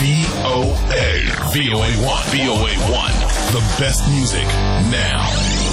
VOA1. VOA1. The best music now.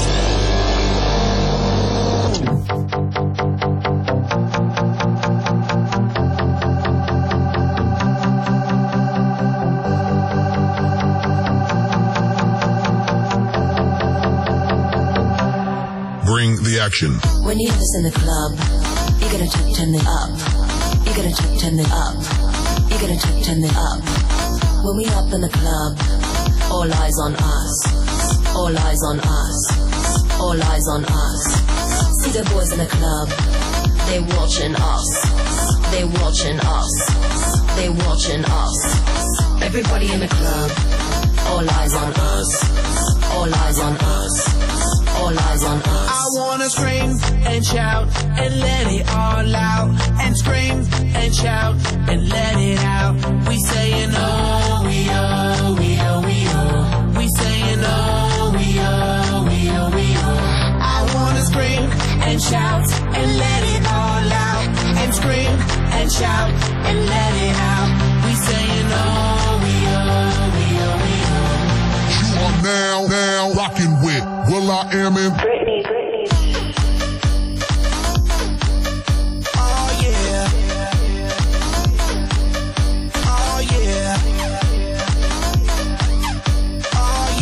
Bring the action. When you have this in the club, you gotta turn it up. You gotta turn it up. You gotta turn it up. When we up in the club, all eyes on us. All eyes on us. All eyes on us. See the boys in the club, they watching us. They watching us. They watching us. Everybody in the club, all eyes on us. All eyes on us. All eyes on us. I wanna scream and shout and let it all out. And scream and shout and let it out. We saying oh, we oh, we oh, we oh. We saying oh, we oh, we oh, we oh. I wanna scream and shout and let it all out. And scream and shout and let it out. We saying oh, we oh, we oh, we oh. You are now rocking with will.i.am in Britney. Oh yeah. Oh yeah. Oh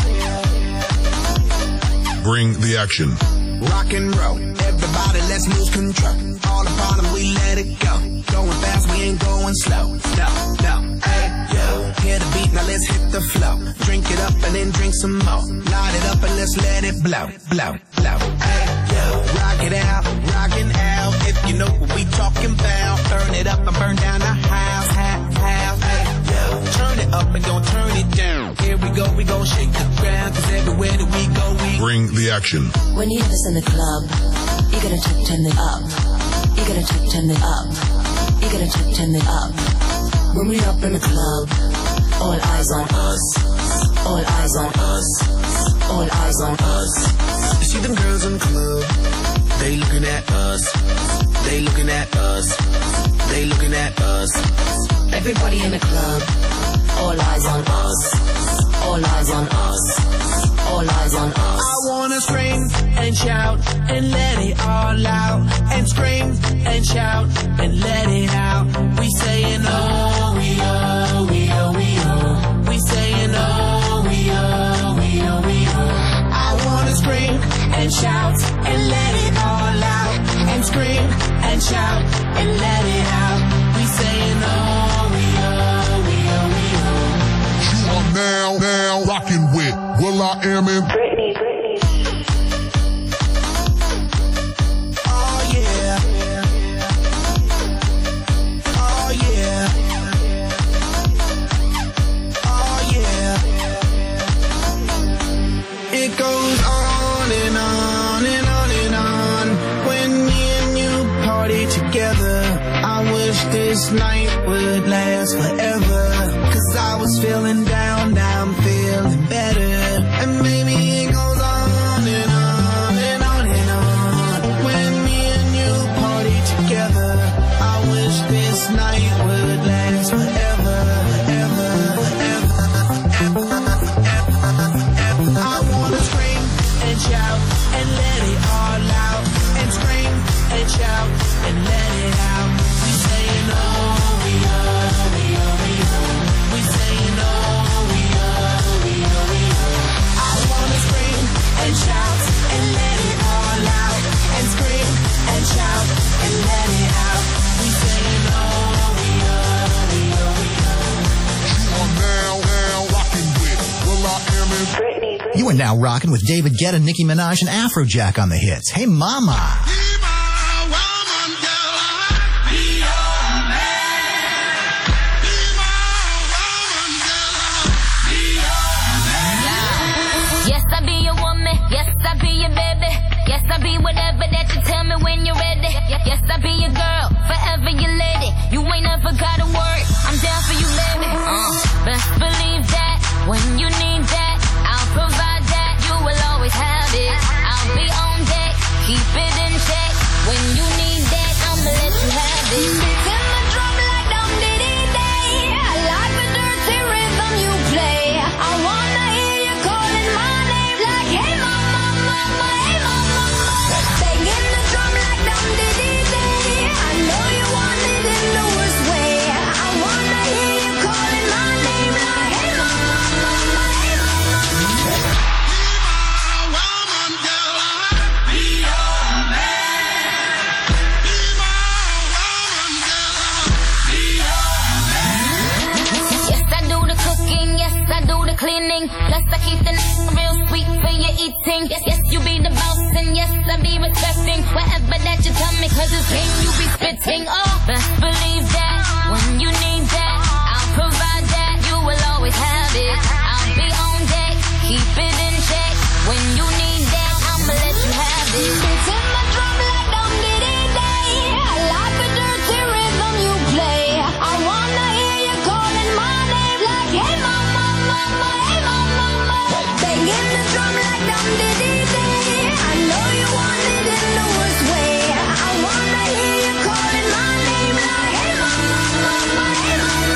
yeah. Bring the action. Rock and roll, everybody let's lose control. All the bottom we let it go. Going fast, we ain't going slow. No, hey, yo. Hear the beat, now let's hit the flow. Drink it up and then drink some more. Light it up and let's let it blow. Hey, yo. Rock it out, rockin' out. If you know what we talking about. Burn it up and burn down the house. Hey, yo. Turn it up and don't turn it down. Here we go shake the ground. Cause everywhere that we go, we Bring the action. When you have this in the club, you gotta turn it up. You gotta turn it up. You gotta turn it up. When we up in the club, all eyes on us. All eyes on us. All eyes on us. You see them girls in the club, they looking at us. They looking at us. They looking at us. Everybody in the club, all eyes on us. All eyes on us. All eyes on us. I wanna scream and shout and let it all out. And scream and shout and let it out. We saying oh, we oh, we oh, we oh. We saying oh, we oh, we oh, we oh. I wanna scream and shout and let it all out. And scream and shout and let it out. We saying oh, we oh, we oh, we oh. You are now rocking with will.i.am in Britney. Oh yeah. Oh yeah. Oh yeah. It goes on and on and on and on. When me and you party together, I wish this night would last forever. Cause I was feeling down, now I'm feeling better. And maybe it goes on and on and on and on. When me and you party together, I wish this night would last forever, forever. I wanna scream and shout and let it all out. And scream and shout and let it out. We saying oh, we oh, we oh, we oh. We saying oh, we oh, we oh, we oh. I wanna scream and shout and let it all out. And scream and shout and let it out. We saying oh, we oh, we oh, we oh. You are now rocking with will.i.am in Britney. You are now rocking with David Guetta, Nicki Minaj, and Afrojack on the hits. Hey, mama. Yes, I be your woman. Yes, I be your baby. Yes, I be whatever that you tell me when you're ready. Yes, I be your girl, forever your lady. You ain't never gotta worry. I'm down for you, baby. Best believe that when you need that, I'll provide that. You will always have it. I'll be on deck, keep it in check. When you need that, I'ma let you have it. Beat in my drum like Dum Diddy Day. I like the cleaning. Plus I keep the real sweet for your eating. Yes, you be the boss and yes, I be respecting whatever that you tell me, cause it's game you be spitting. Oh, best believe that when you need that, I'll provide that. You will always have it. I'll be on deck, keep it in check. When you need that, I'ma let you have it. It's in my drum like don't did it day. I like the dirty rhythm you play. I wanna hear you calling my name like hey mama, mama, hey mama, mama. Banging the drum like don't did it day. I know you want it in the worst way. I wanna hear you calling my name like hey mama, mama, hey mama.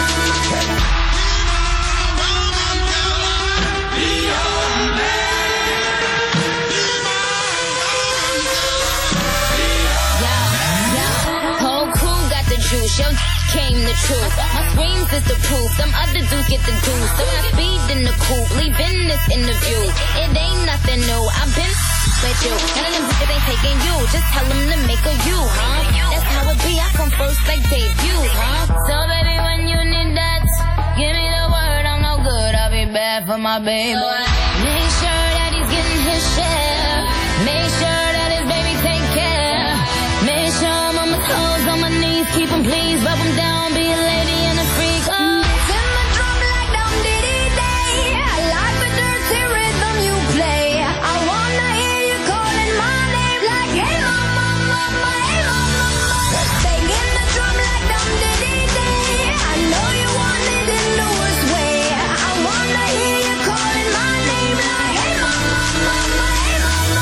Yo, came the truth. My screams is the proof. Some other dudes get the juice. So I speed in the coupe, leaving this interview. It ain't nothing new. I've been with you. None of them bitches ain't taking you. Just tell them to make a you, huh? That's how it be. I come first like debut, huh? So baby, when you need that, give me the word. I'm no good. I'll be bad for my baby. Make sure that he's getting his share. Make sure that his baby take care. Make sure I'm on my toes, on my knees. Keep him please, rub him down, be a lady and a freak. Oh. It's in my drum like down diddy day. I like the dirty rhythm you play. I wanna hear you calling my name like hey mama, mama, hey mama, mama. Banging the drum like down diddy day. I know you want it in the worst way. I wanna hear you calling my name like hey mama, mama, hey mama.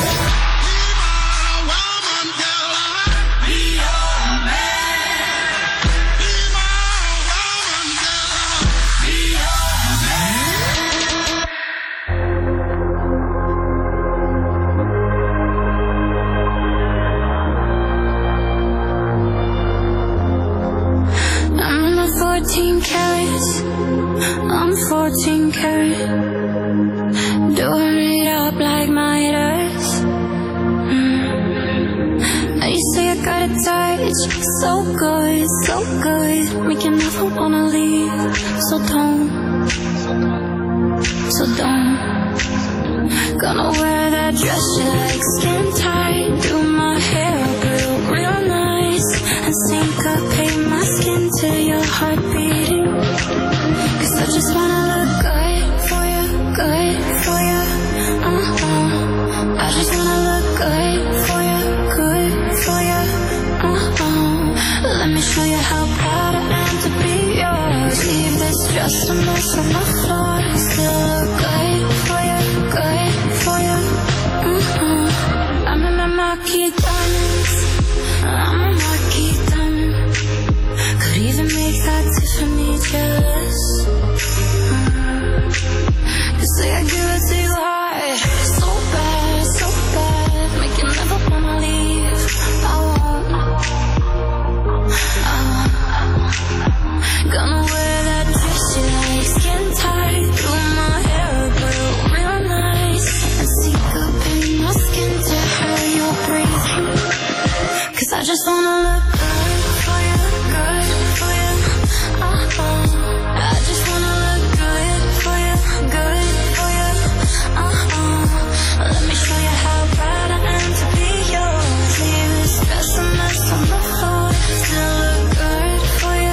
I'm 14 karat, doing it up like Midas. Now you say I got a touch, so good, make you never wanna leave. So don't. Gonna wear that dress you like, skin tight, do my hair up real nice, and syncopate my skin to your heart beating. Cause I just wanna look good for you, I just wanna look good for you, Let me show you how proud I am to be yours. Leave this dress a mess on the floor. Still look good for you, I'm in my marquee diamonds, I'm a marquee diamond. Could even make that Tiffany jealous. Cause say I give it to you hard, so bad, make you never wanna leave. I won't. Gonna wear that dress you like, skin tight, do my hair real nice, and syncopate my skin to her your breathing. Cause I just wanna look good for you, I just wanna look good for you, Let me show you how proud I am to be yours. Leave this dress a mess on the floor. Still look good for you,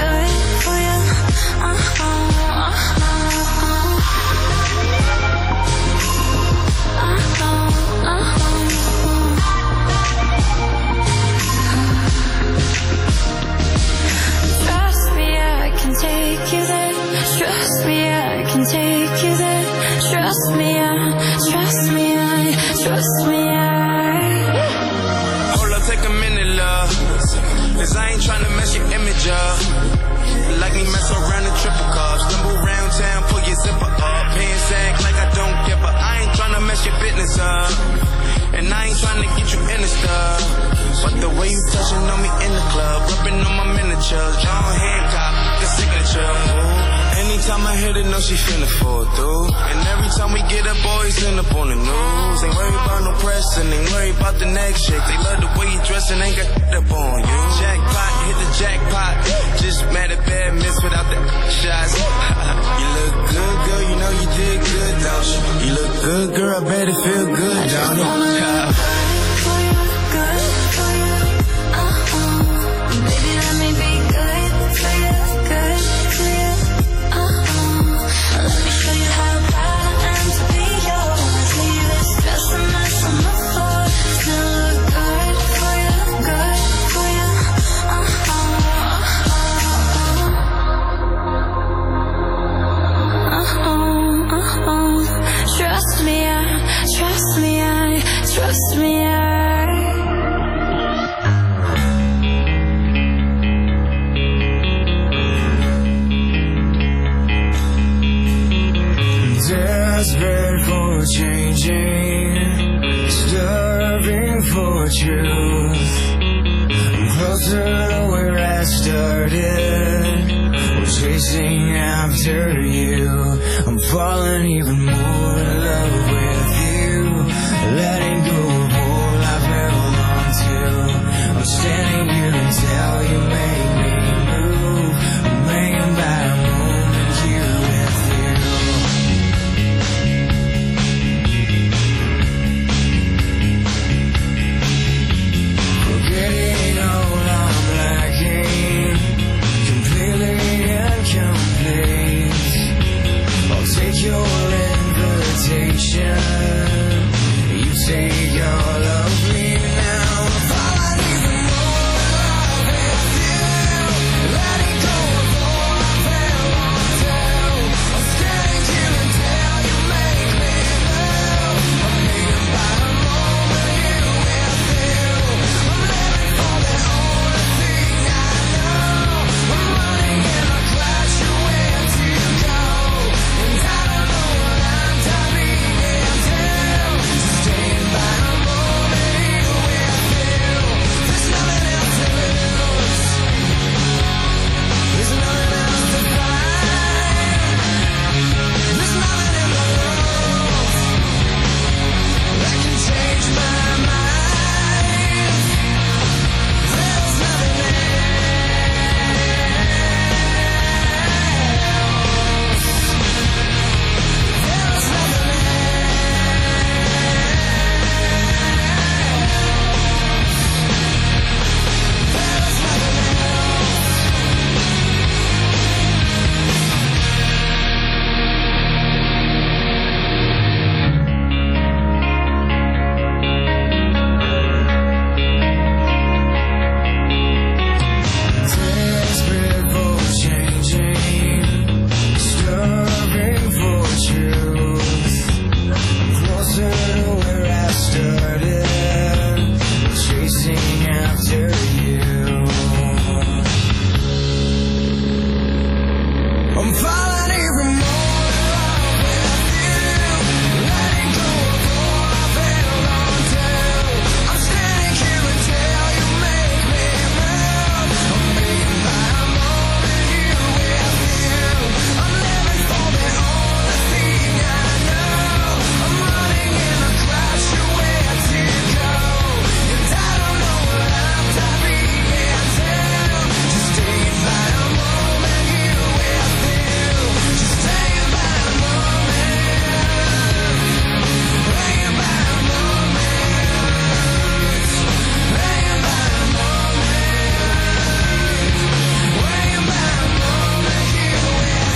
Trust me, I can take you there. Trust me, I can take you there. Trust me, Hold up, take a minute, love. Cause I ain't tryna mess your image up. Like me mess around the triple cup. Stumble around town, pull your zipper up. Pants act like I don't give a. I ain't tryna mess your business up. And I ain't tryna get you in the stuff. But the way you touching on me in the club, rubbing on my miniatures, John Hancock, the signature. Anytime I hit it, know she finna fall through. And every time we get up, boys end up on the news. Ain't worried about no pressing, ain't worried about the next chick. They love the way you dressing, ain't got up on you. Jackpot, hit the jackpot. Just mad at bad miss without the shots. You look good, girl, you Desperate for changing, starving for truth. I'm closer to where I started, chasing after you. I'm falling even more in love with you, letting go of all I've held on to. I'm standing here until you make me move. I'm laying by a moment here with you. Forgetting all I'm lacking, completely incomplete. I'll take your invitation, you take all of me now. I'm falling even more in love with you, letting go of all I've held on to. I'm standing here until you make me move. I'm meeting by the moment here with you. I'm living for the only thing I know. I'm running in a clash, you're where to go, and I don't know what I'm diving into. Staying by the moment here with you. There's nothing else to lose. There's nothing else to find. There's nothing in the world that can change my mind. There's nothing desperate for changing, starving for truth. Closer to where I started, chasing after you. I'm falling even more in love with you, letting go of all I've held on to. I'm standing here until you make me move. I'm beaten by a moment here with you. I'm living for the only thing I know. I'm running in a clash, you're where to go, and I don't know what I'm diving into. Just staying by a moment here with you. Just staying by a moment, laying by a moment, laying by a moment, laying by a moment here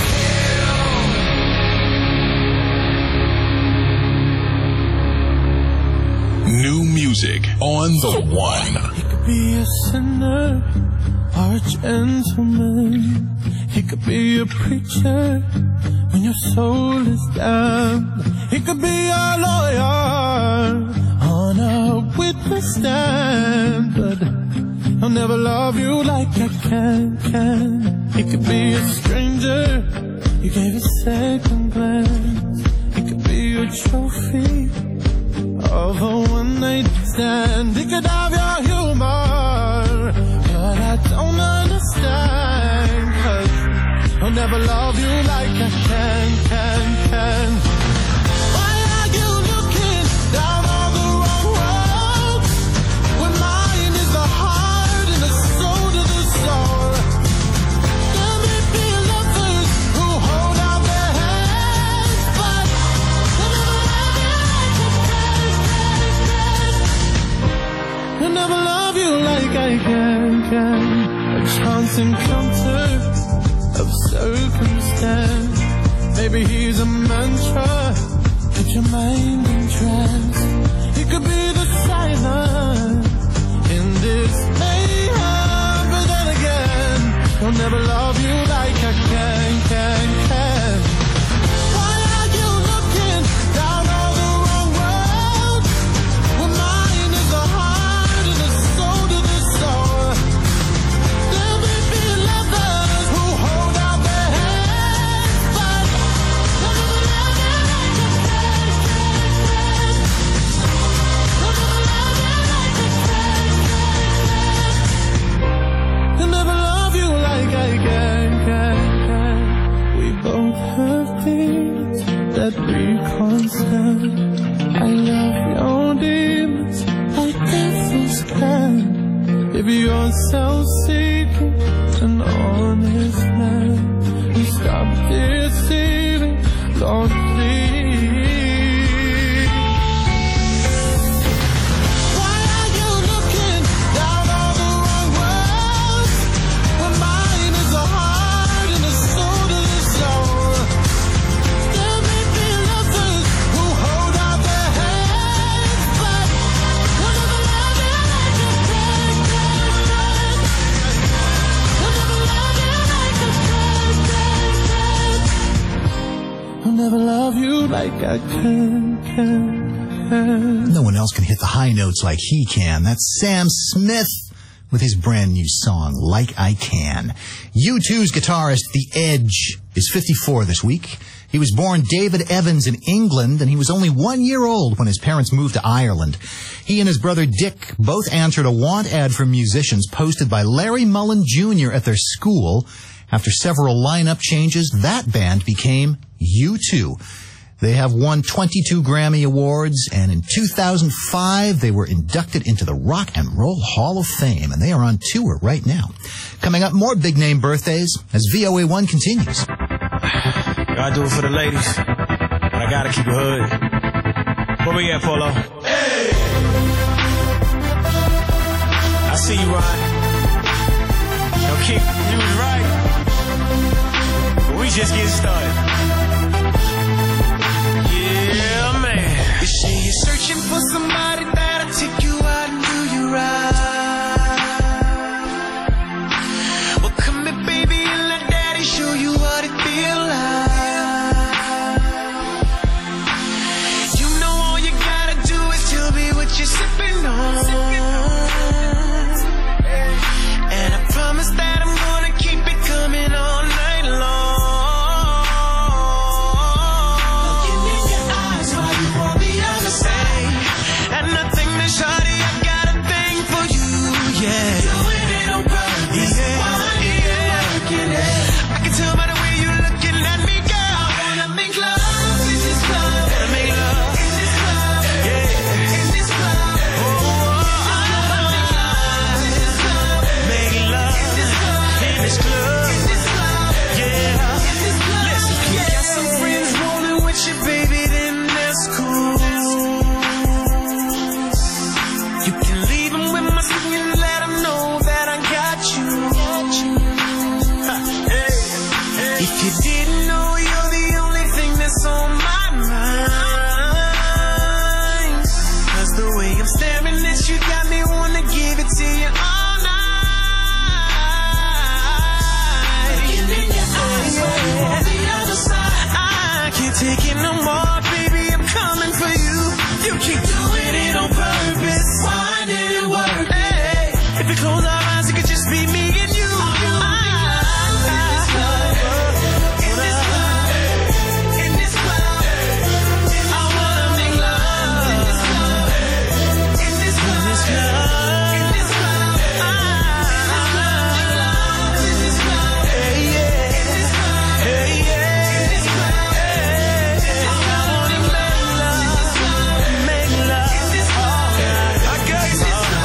with you. New music on the one. He could be a sinner or a gentleman. He could be a preacher when your soul is down. He could be a lawyer on a witness stand, but I'll never love you like I can. He could be a stranger, you gave a second glance. He could be a trophy of a one-night stand. He could have your humor, but I don't understand, 'cause I'll never love you like I can. Why are you looking down all the wrong roads, when mine is the heart and the soul to the soul? There may be lovers who hold out their hands, but they'll never love you like I can. They'll never love you like I can. A chance encounter of circumstance. Maybe he's a mantra, put your mind in trance. He could be the silence in this mayhem, but then again, he'll never love you like I can. Why are you looking down all the wrong roads, when mine is the heart and the soul to the soul? There may be lovers who hold out their hands, but they'll never love you start self-seeking an honest man and stop deceiving, Lord, please. Why are you looking down all the wrong words? When mine is a heart and a soul to the soul. There may be lovers who hold out their hands, but we'll never love you like a friend. We'll never love you like a friend. I'll never love you like I can. No one else can hit the high notes like he can. That's Sam Smith with his brand new song, Like I Can. U2's guitarist, The Edge, is 54 this week. He was born David Evans in England, and he was only 1 year old when his parents moved to Ireland. He and his brother Dick both answered a want ad for musicians posted by Larry Mullen Jr. at their school. After several lineup changes, that band became U2. They have won 22 Grammy Awards, and in 2005, they were inducted into the Rock and Roll Hall of Fame, and they are on tour right now. Coming up, more big-name birthdays as VOA1 continues. I do it for the ladies, but I gotta keep it hood. Where we at, Polo? Hey! I see you, Ryan. Yo, Keith, you was right. But we just getting started. You say you're searching for somebody that'll take you out and do you right. Well, come here, baby, and let daddy show you what it feels like. You know all you gotta do is tell me what you're sipping on. And I promise that I'm gonna keep it coming all night long. Shawty, I got a thing for you, yeah. Doing it on purpose, I can tell by the way you looking at me, girl. I wanna make love in this club. Wanna make love in this club, yeah. In this club, I wanna make love in this club. Make love in this club, in this club, in this club, yeah. In this club, listen, if you got some friends rolling with you, baby, then that's cool. You can leave them with my song and let them know that I got you. Hey, hey. If you didn't know, you're the only thing that's on my mind. 'Cause the way I'm staring at you got me wanna give it to you all night. Looking in your eyes, on the other side. I can't take it no more, baby, I'm coming for you. You keep doing it on purpose. Why did it work? Hey, if we close our eyes, it could just be me and you. In this club, I wanna make love. In this club, in this club, in this club, in this club, in this club, hey yeah, in this club, hey yeah, in this club, hey, I wanna make love, make love. In this club, I got you.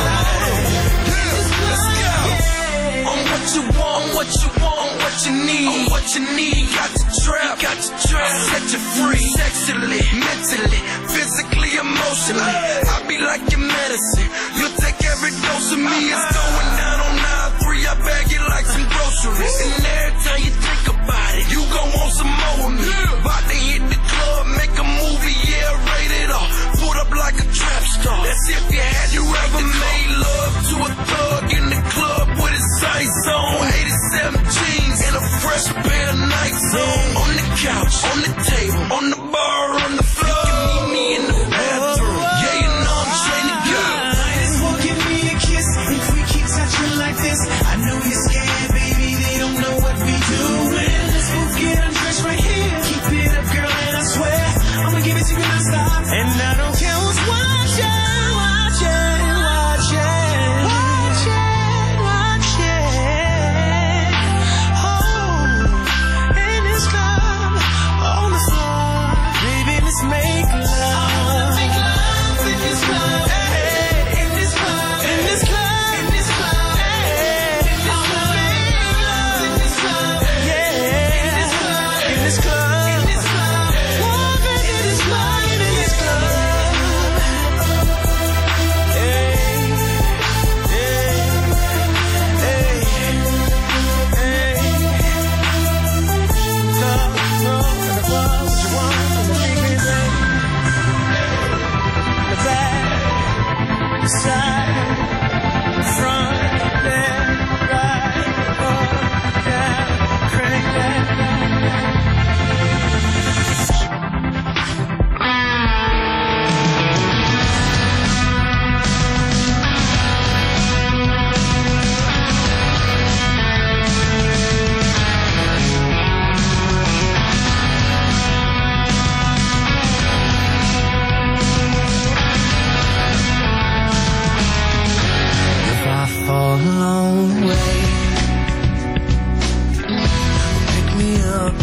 Let's go. On what you want, what you want, what you need, on what you need. Got the trap, set you free, sexually, mentally, physically, emotionally. I be like your medicine. You take every dose of me. It's going down on 9-3. I bag you like some groceries. And every time you think about it, you gon' want some more of me. About to hit the club, make a movie, yeah, rated R. Put up like a trap star. That's if you ever made love to a thug in the club with his sights on. 87 jeans and a fresh pair of Nikes on. On the couch, on the table, on the bar, on the floor. You can meet me in the bathroom. Yeah, you know I'm trying to go. Just won't give me a kiss if we keep touching like this. I know you're scared, baby. They don't know what we do. Let's go get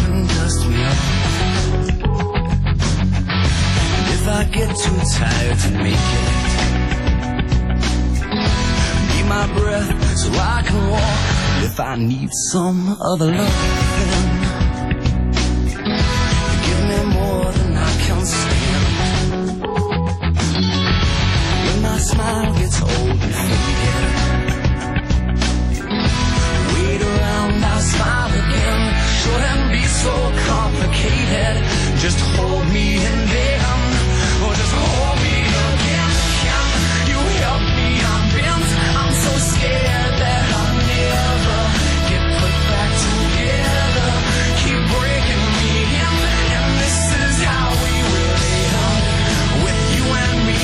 and dust me off. If I get too tired to make it, be my breath so I can walk. If I need some other love, then give me more than I can stand. When my smile gets old and faded, wait around, I'll smile again. Shouldn't be so complicated. Just hold me and then, or just hold me again. Can you help me? I'm bent. I'm so scared that I'll never get put back together. Keep breaking me in, and this is how we really end, with you and me.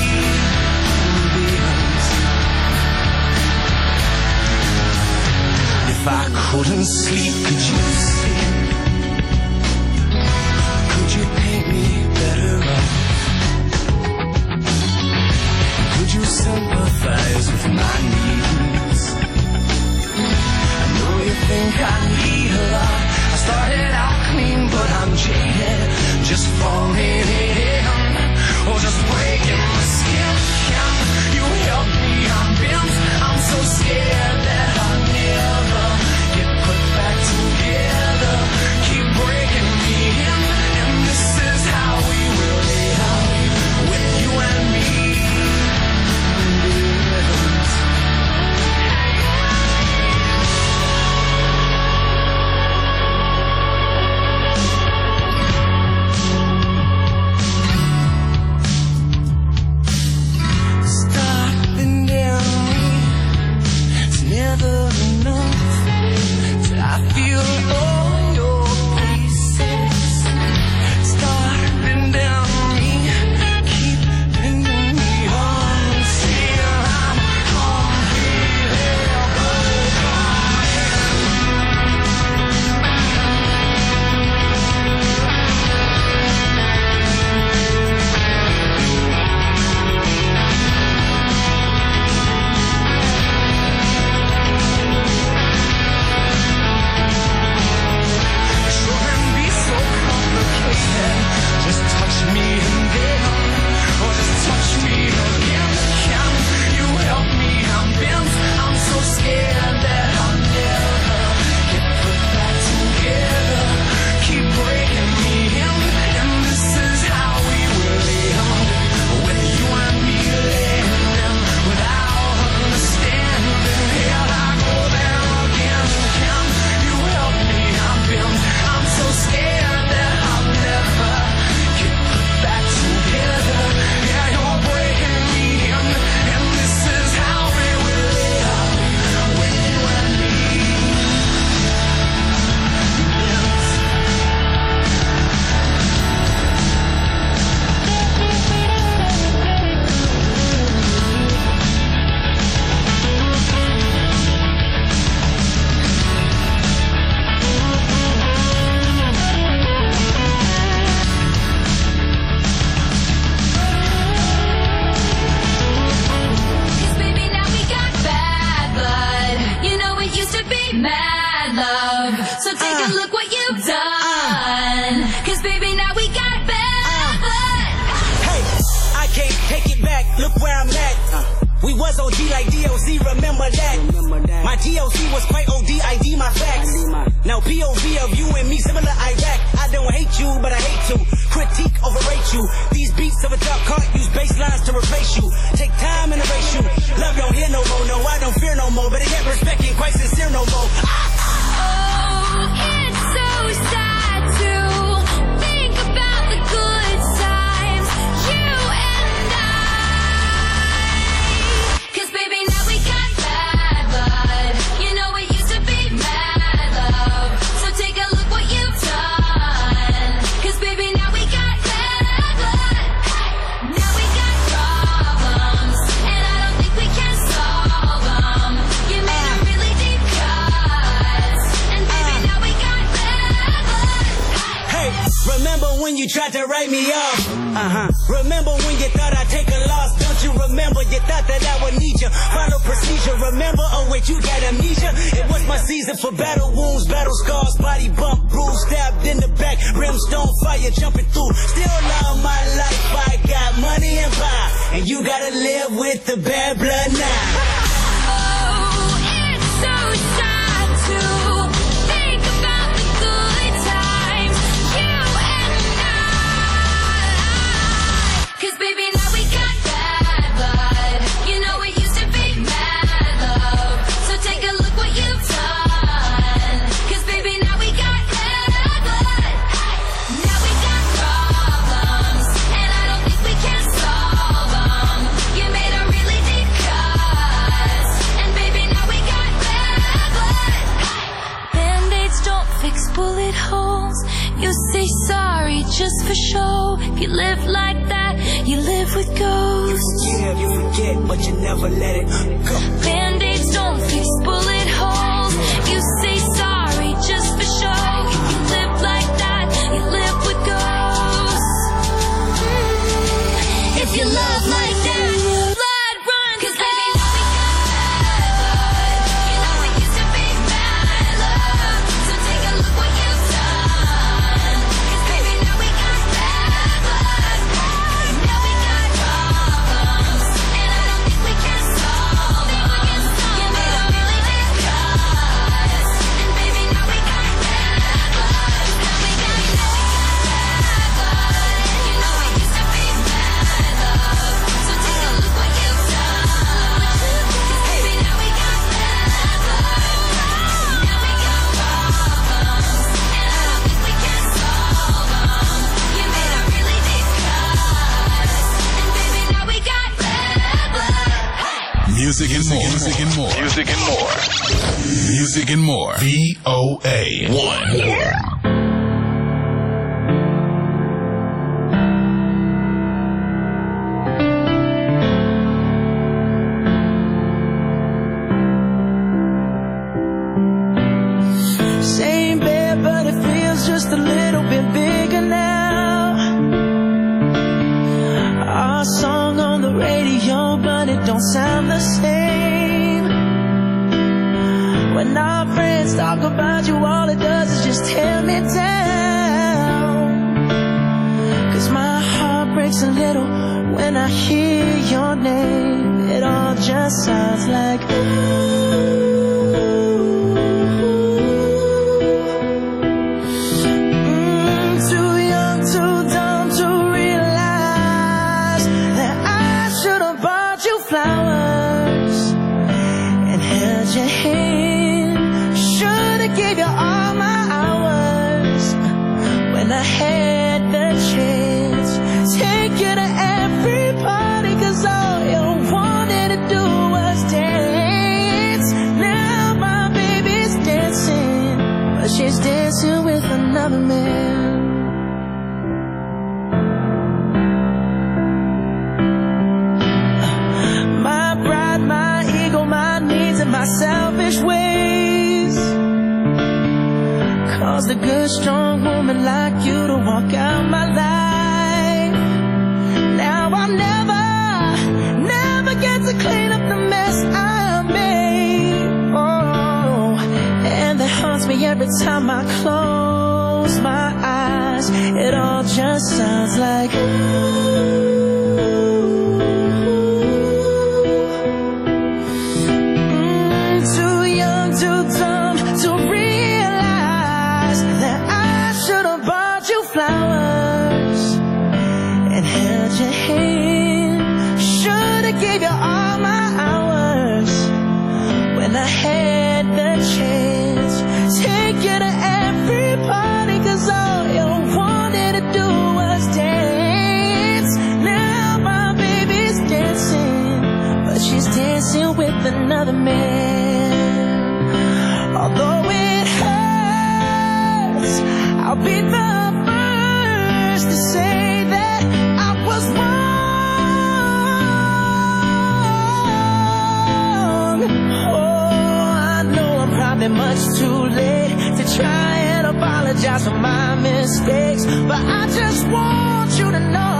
If I couldn't sleep, could you sleep? Could you paint me better up? Could you sympathize with my needs? I know you think I need a lot. I started out clean, but I'm jaded. Just falling in, or just breaking my skin. Can you help me? I'm bent. I'm so scared that I'll never get put back together. Keep breaking me in, and this is how we will end, with you and me. Stopping down me, it's never enough till I feel all your pieces. Stopping down me, keep bringing me on till I'm completely shouldn't be so complicated. Just touch me and then, or just touch me again. Can you help me? I'm bent. I'm so scared that I'll never get put back together. Keep breaking me in, and this is how we will end, with you and me landing without understanding. Here I go there again. Can you help me? I'm bent. I'm so scared that I'll never get put back together. Yeah, you're breaking me in, and this is how we will end, with you and me. Cause baby, now we got bad blood. You know it used to be mad love. So take a look what you've done. Cause baby, now we got bad blood. Hey, I can't take it back. Look where I'm at. We was OG like DOC, remember that. My DOC was quite OD, ID my facts. Now POV of you and me, similar Iraq. I don't hate you, but I hate to critique, overrate you. These beats of a dark cart use bass lines to replace you. Take time and erase you. Love don't hear no more, no, I don't fear no more. But I get respect, ain't quite sincere no more. Oh, it's so sad to think about the good times, you and I. Cause baby, now we got bad blood. You know it used to be mad love. So take a look what you've done. Cause baby, now we got bad blood. Remember when you tried to write me off? Remember when you thought I'd take a loss? Don't you remember you thought that I would need you? Final procedure, remember? Oh wait, you got amnesia? It was my season for battle wounds, battle scars, body bump, bruise, stabbed in the back, brimstone fire jumping through. Still love my life, I got money and power, and you gotta live with the bad blood now. Bullet holes, you say sorry just for show. If you live like that, you live with ghosts. You forget, but you never let it go. Band-aids don't fix bullet holes. You say sorry just for show. If you live like that, you live with ghosts. If you love like that, blood run, 'cause baby, now we got bad blood. You know we used to be mad love. So take a look what you've done. 'Cause baby, now we got bad blood. Now we got problems, and I don't think we can solve them. You made a really big cuts, and baby, now we got bad blood. Now we got bad blood. You know we used to be mad love. So take a look what you've done. 'Cause baby, now we got bad blood. Now we got problems, and I don't think we can solve them. You made a really deep cuts, and baby, now we got bad blood. Music and more. Music and more. Music and more. Music and more. VOA 1. Same bed, but it feels just a little bit bigger now. Our song on the radio, but it don't sound the same. When our friends talk about you, all it does is just tear me down. 'Cause my heart breaks a little when I hear your name. It all just sounds like ooh. Too young, too dumb to realize that I should have bought you flowers and held your hand. Should have gave you all my hours when I had the chance. Take you to every party, 'cause all you wanted to do was dance. Now my baby's dancing, but she's dancing with another man. My pride, my ego, my needs, and my selfish ways caused a good, strong woman like you to walk out my life. Now I'll never get to clean up the mess I made. Oh, and that haunts me every time I close my eyes. It all just sounds like ooh. Too young, too dumb to realize that I should have bought you flowers and held your hand. Should have gave you all my hours when I had the chance. Take you to every party, 'cause all you wanted to do was dance. Now my baby's dancing, but she's dancing with another man. Although it hurts, I'll be the first to say that I was wrong. Oh, I know I'm probably much too late to try and apologize for my my mistakes, but I just want you to know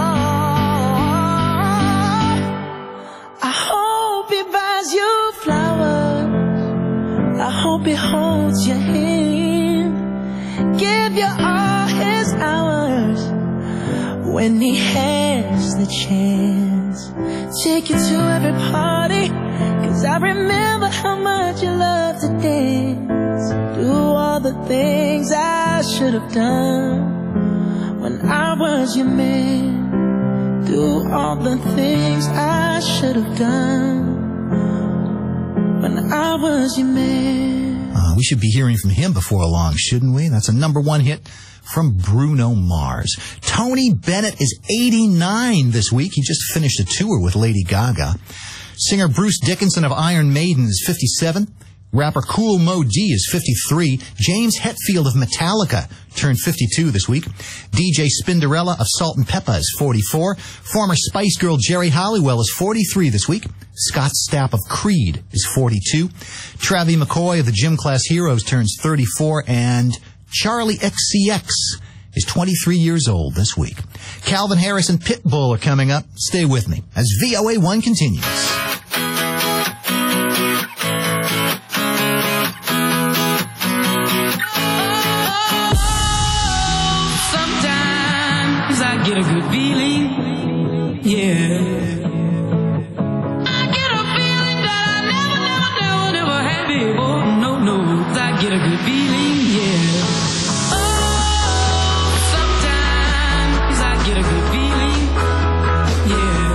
I hope he buys you flowers, I hope he holds your hand, give you all his hours when he has the chance. Take you to every party, 'cause I remember how much you loved to dance. Do all the things I should have done when I was your man. Do all the things I should have done when I was your man. We should be hearing from him before long, shouldn't we? That's a #1 hit from Bruno Mars. Tony Bennett is 89 this week. He just finished a tour with Lady Gaga. Singer Bruce Dickinson of Iron Maiden is 57. Rapper Kool Moe Dee is 53. James Hetfield of Metallica turned 52 this week. DJ Spinderella of Salt and Peppa is 44. Former Spice Girl Jerry Halliwell is 43 this week. Scott Stapp of Creed is 42. Travie McCoy of the Gym Class Heroes turns 34. And Charlie XCX is 23 years old this week. Calvin Harris and Pitbull are coming up. Stay with me as VOA1 continues. Sometimes I get a good feeling, yeah. I get a feeling that I never had before. No, I get a good feeling, yeah. Oh, sometimes I get a good feeling, yeah.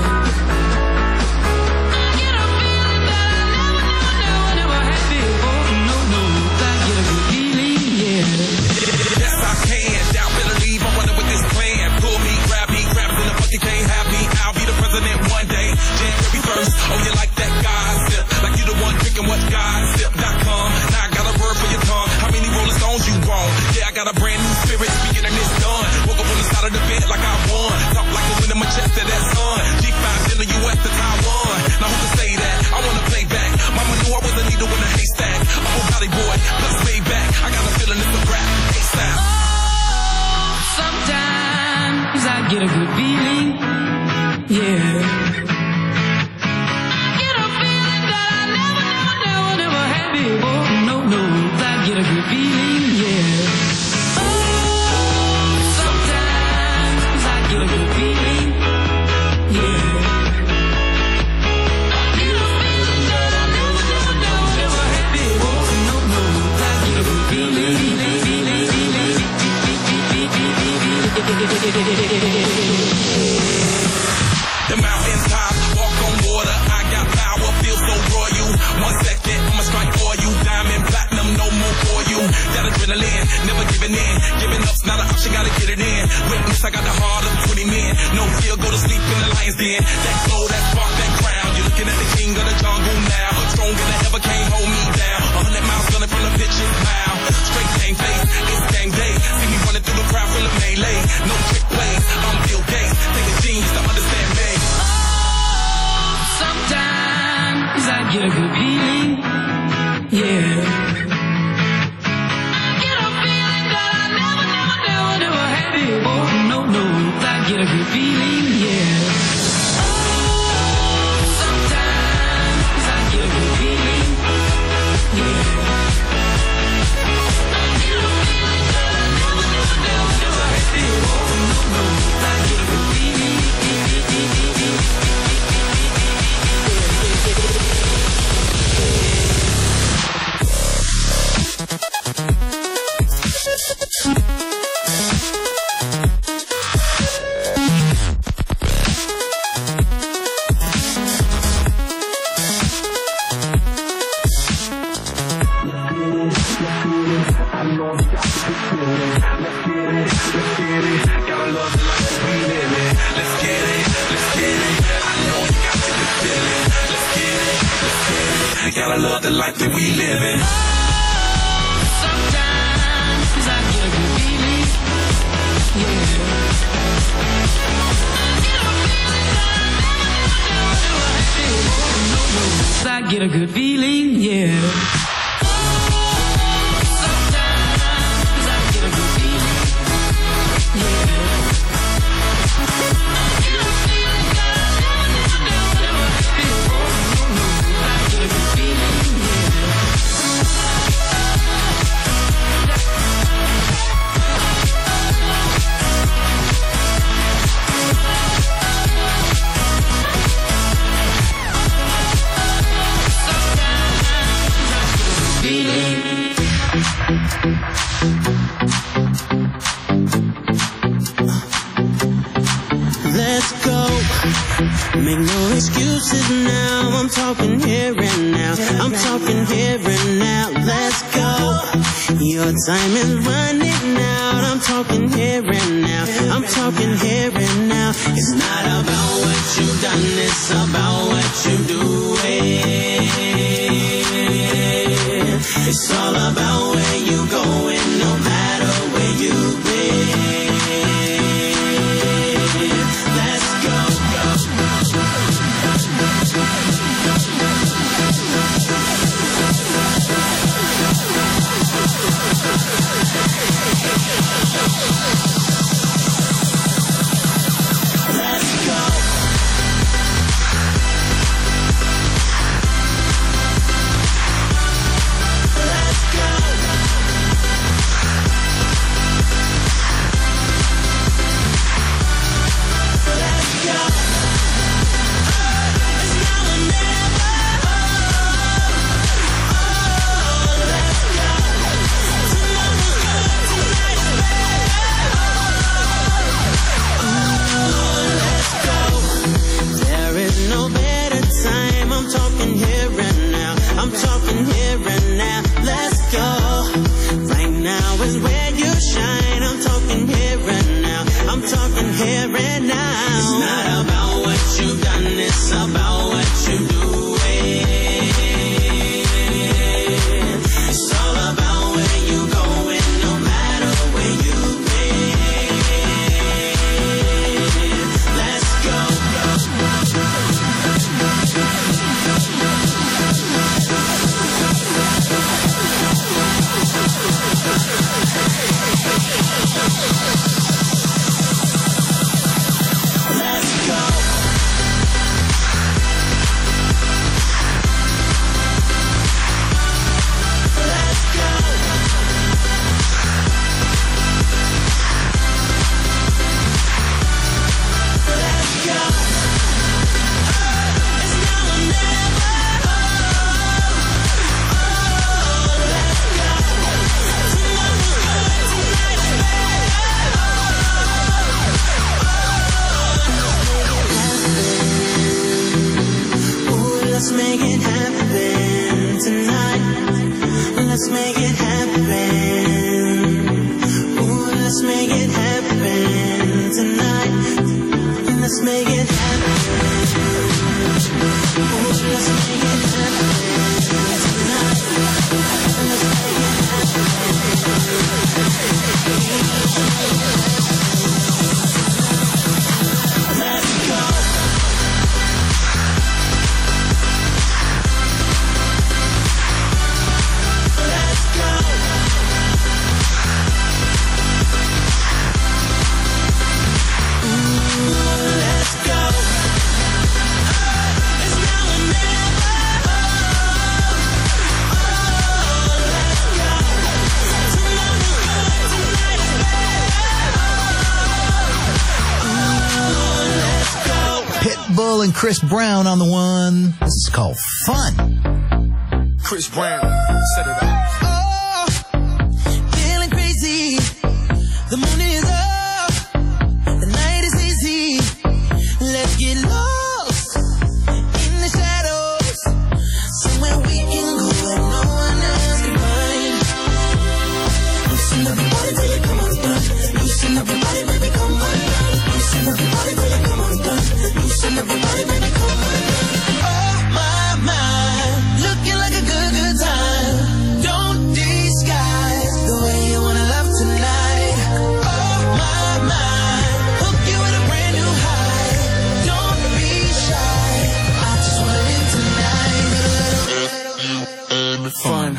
I get a feeling that I never had before. No, I get a good feeling, yeah. Yes, I can. Doubt, better leave. I'm running with this plan. Pull me, grab it in the bucket, can't have me. I'll be the president one day. January 1st. Oh, you like that gossip? Like you the one drinking what gossip.com. Now I got a word for your tongue. How many Rolling Stones you want? Yeah, I got a brand new spirit. We getting this done. Woke up on the side of the bed like I won. Talk like a wind in my chest to that sun. G5 in the US to Taiwan. Now who can say that? I wanna play back. Mama knew I was a needle in a haystack. I'm a body boy, plus way back. I got a feeling it's a rap. ASAP. Sometimes I get a good feeling, yeah. I get a feeling that I never had before. No, I get a good feeling, yeah. Oh, sometimes I get a good feeling, yeah. I get a feeling that I never had before. No, I get a good feeling. The mountaintop, walk on water, I got power, feel so royal. 1 second, I'ma strike for you. Diamond, platinum, no more for you. That adrenaline, never giving in. Giving up's not an option, gotta get it in. Witness, I got the heart of 20 men. No fear, go to sleep in the lion's den. That glow, that spark, that crown. You're looking at the king of the jungle now. Stronger than ever, can't hold me down. 100 miles gunning from the pitch's mile. Straight game face, it's game day. See me running through the crowd full of melee. No trick plays, I'm Bill Gates. Take a genius to understand me. Sometimes I get a good feeling, yeah. I get a feeling that I never had before. No, I get a good feeling, yeah. Oh, sometimes I get a good feeling, yeah. I get a feeling that I never had before. No, I get a good feeling. Gotta love the life that we live in. Sometimes I get a good feeling, yeah. I get a good feeling, yeah. Sometimes I get a good feeling. let's go. Make no excuses now, I'm talking here and now. I'm talking here and now, let's go. Your time is running out, I'm talking here and now. I'm talking here and now. It's not about what you've done, it's about what you doing. It's all about where you going, no matter where you've been. Let's go, And Chris Brown on the one. This is called Fun. Chris Brown, set it up. Oh, feeling crazy. The moon is up. The night is easy. Let's get lost in the shadows. Somewhere we can go where no one else can find. Loosen up your body, baby, come on, done. Loosen up your body, baby, come on, done. Loosen up your body, baby, come on, done. Loosen up your body, baby, come on, done. Oh, my, looking like a good, good time. Don't disguise the way you wanna love tonight. Oh, my, hook you with a brand new high. Don't be shy. I just wanna live tonight. Fun.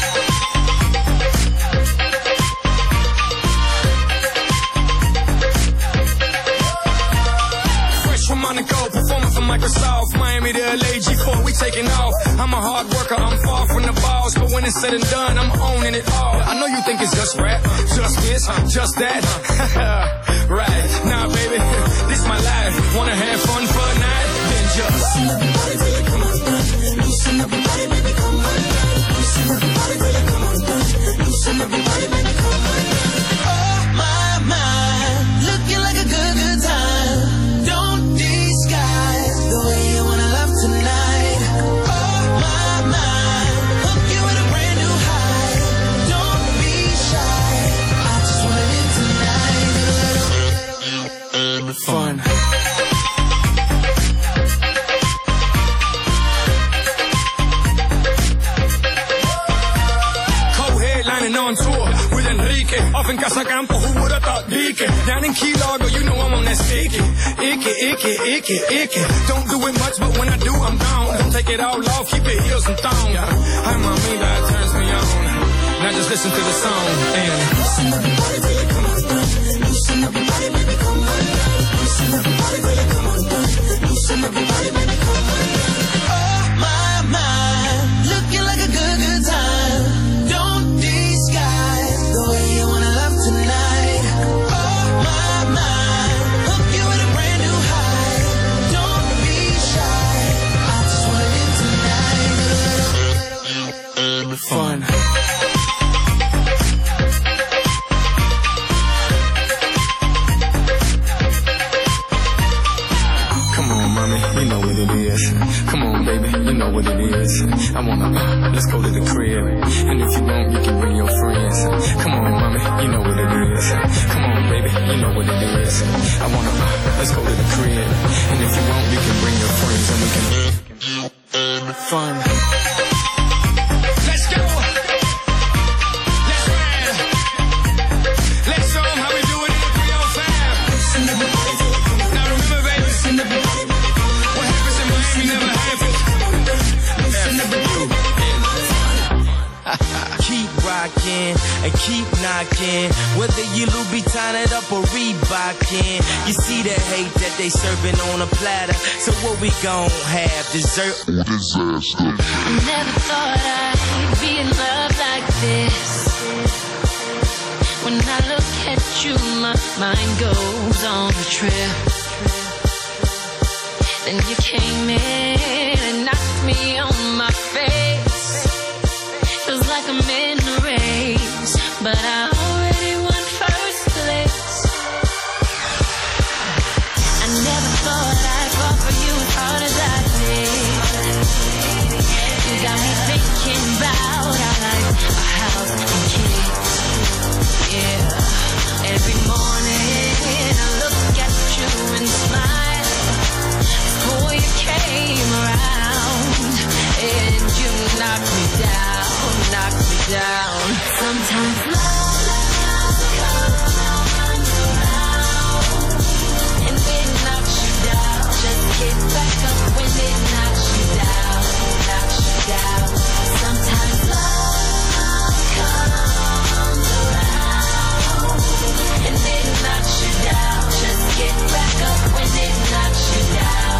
Microsoft, Miami to LA, G4, we taking off. I'm a hard worker, I'm far from the balls, but when it's said and done, I'm owning it all. I know you think it's just rap, just this, just that. Right, nah baby, this my life. Wanna have fun for a night? Then just loosen up your body, baby, come on, done. Loosen up your body, baby, come on, done. Loosen up your body, baby, come on, done. Loosen up your body, baby, come on, done. Oh, my, looking like a good, good time. Don't icky. Down in Key Largo, you know I'm on that sticky. Icky. Don't do it much, but when I do, I'm gone. Don't take it all off, keep your heels and thong. Hi, mommy, that turns me on. Now just listen to the song and loosen up your body, baby, come on, loosen up your body, baby, come on, loosen up your body, baby, come on, loosen up your body, baby, come on. Oh my, looking like a good time. Don't disguise the way you wanna love tonight. Oh my, hook you with a brand new high. Don't be shy, I just wanna live tonight. Fun. You know what it is. Come on, baby, you know what it is. I wanna, let's go to the crib. And if you want, you can bring your friends. Come on, mommy, you know what it is. Come on, baby, you know what it is. I wanna, let's go to the crib. And if you want, you can bring your friends and we can have fun. Let's go. Let's ride. Let's show them how we do it in 305. Now remember, baby, what happens in Miami never happens. Keep rocking and keep knocking. Whether you Louboutin it up or Reebokin, you see the hate that they serving on a platter. So what we gon' have? Dessert or disaster? I never thought I'd be in love like this. When I look at you, my mind goes on a trip. Then you came in and knocked me on my face. Feels like I'm in a race, but I already won first place. I never thought I'd fall for you as hard as I did. You got me thinking about our life, our house and kids. Yeah, every morning I look at you and smile. Before you came around, and you knocked me down. Sometimes love comes around, and it knocks you down. Just get back up when it knocks you down. Sometimes love comes around, and it knocks you down. Just get back up when it knocks you down.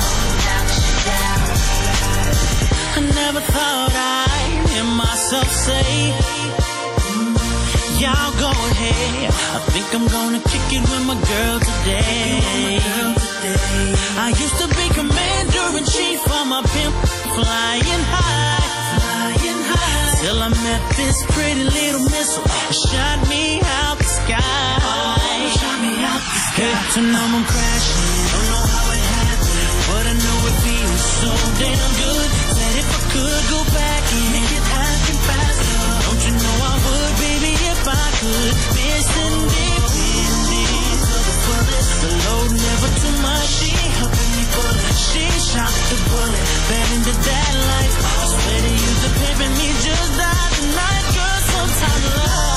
I never thought I'd hear myself say, y'all go ahead, I think I'm gonna kick it with my girl today. I used to be commander-in-chief on my pimp, flying high. Till I met this pretty little missile that shot me out the sky. Head to know I'm crashing, don't know how it happened, but I know it feels so damn good. Said if I could go back and make it happen faster, don't you know I would, baby, if I could. Missing independent of the bullet, the load never too much. She helping me bullet, she shot the bullet, fell into that life. I swear to you, the pimping me just died tonight, girl. Sometimes love.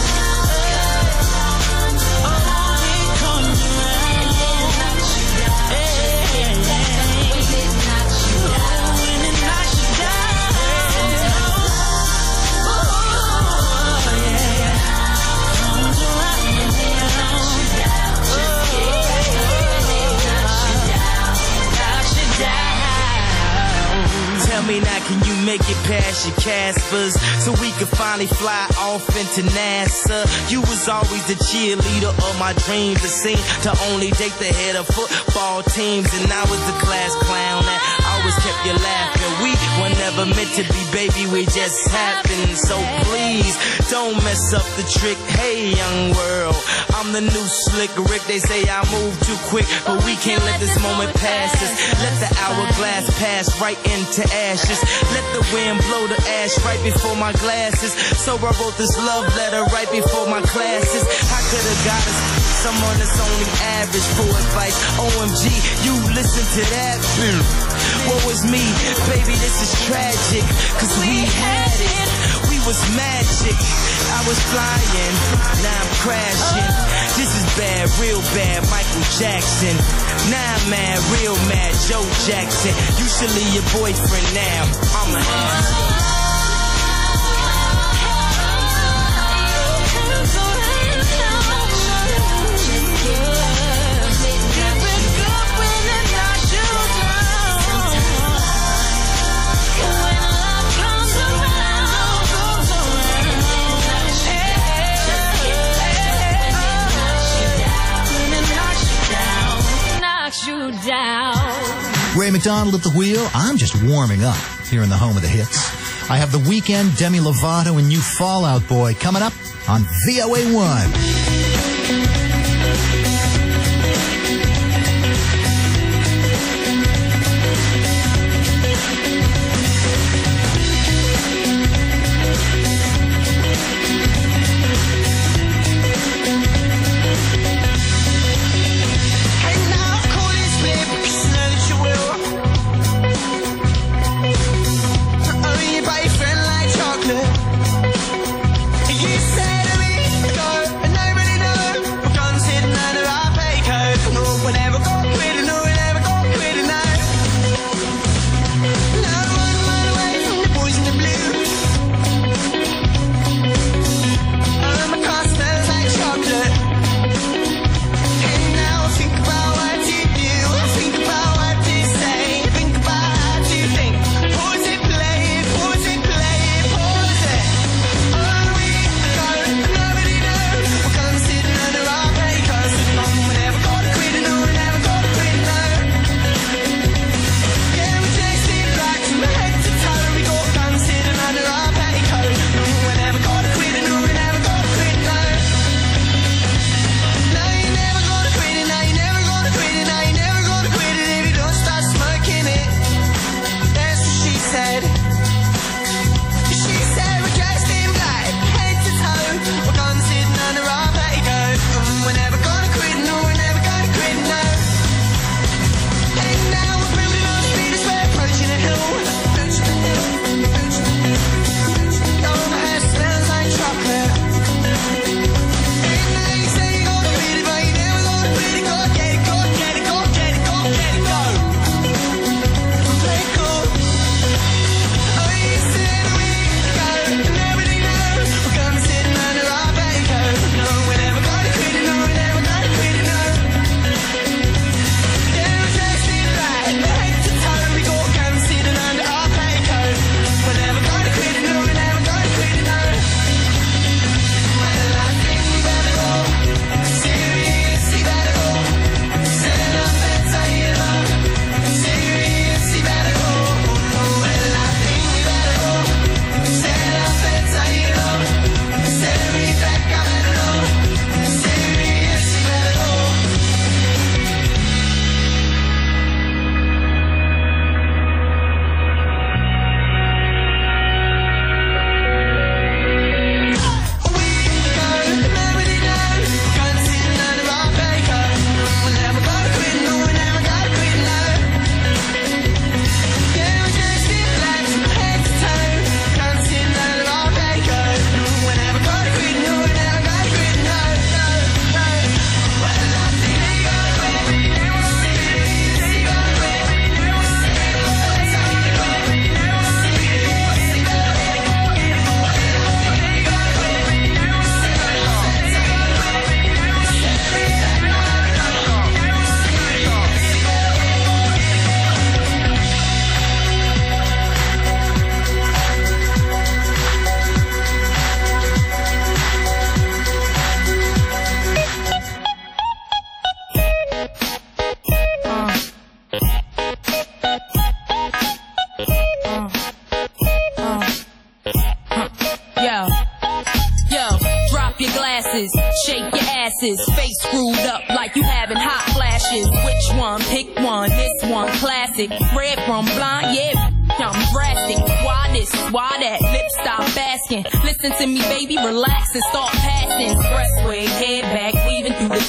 Tell me now, can you make it past your Caspers so we can finally fly off into NASA? You was always the cheerleader of my dreams. It seemed to only date the head of football teams, and I was the class clown that always kept you laughing. We were never meant to be, baby, we just happened. So please don't mess up the trick. Hey, young world, I'm the new slick Rick. They say I move too quick, but we can't let this moment pass us. Let the hourglass pass right into ashes. Let the wind blow the ash right before my glasses. So I wrote this love letter right before my classes. I could have got us someone that's only average for advice. OMG, you listen to that? What was me? Baby, this is tragic, cause we had it. We was magic. I was flying, now I'm crashing. This is bad, real bad, Michael Jackson. Now I'm mad, real mad, Joe Jackson. You should leave your boyfriend now. I'm a answer. Ray McDonald at the wheel. I'm just warming up here in the home of the hits. I have The Weeknd, Demi Lovato, and new Fall Out Boy coming up on VOA1. You said to me, go, and nobody glasses, shake your asses, face screwed up like you having hot flashes. Which one? Pick one. This one classic. Red from blind, yeah. I'm drastic. Why this? Why that? Lip stop asking. Listen to me, baby, relax and start passing. Expressway, head back, weaving through the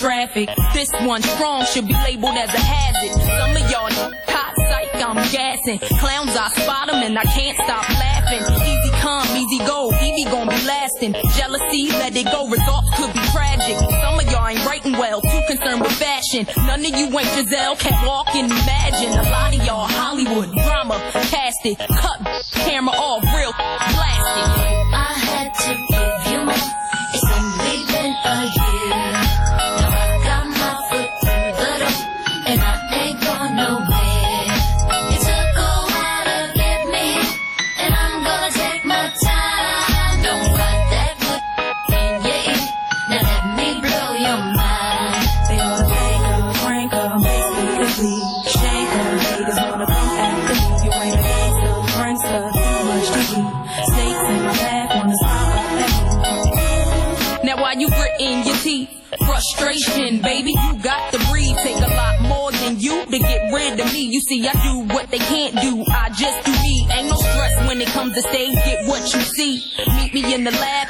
traffic. This one strong should be labeled as a hazard. Some of y'all hot psych, I'm gassing. Clowns, I spot them and I can't stop laughing. Easy come, easy go, Evie gon' be lasting. Jealousy, let it go, results could be tragic. Some of y'all ain't writing well, too concerned with fashion. None of you ain't Giselle, can't walk and imagine. A lot of y'all Hollywood drama, cast it, cut camera off, real plastic. I had to give you more. It's only been a year. Now I got my foot through the door, and I ain't going nowhere. It took a while to get me, and I'm gonna take my time. Don't fight that good in your ear. Now let me blow your mind. They wanna pay her, prank her, basically shank her. Haters wanna come after me. You ain't a gangster, prankster, too much to eat. Snakes in my path wanna stop at me. Now why you gritting your teeth? Frustration, baby, you got to breathe. Take a lot more than you to get rid of me. You see, I do what they can't do. I just do me. Ain't no stress when it comes to stage. Get what you see. Meet me in the lab.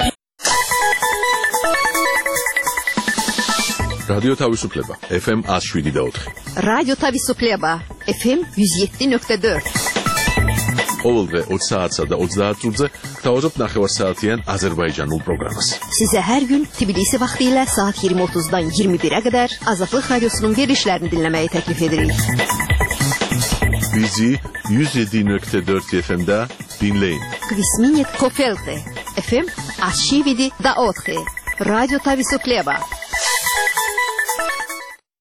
Radio Tavisupleba, FM 107.4. Radio Tavisupleba, FM 107.4. ყოველ დღე 20 საათსა და 30 წუთზე გთავაზობთ ნახევარსაათიან აზერბაიჯანულ პროგრამას. Sizə hər gün Tbilisi vaxtı ilə saat 20:30-dan 21-ə qədər Azadlıq Radiosunun verilişlərini dinləməyi təklif edirik. Bizi 107.4 FM-də dinləyin. Kvisminet Kofelte, FM 107.4. Radio Tavisupleba.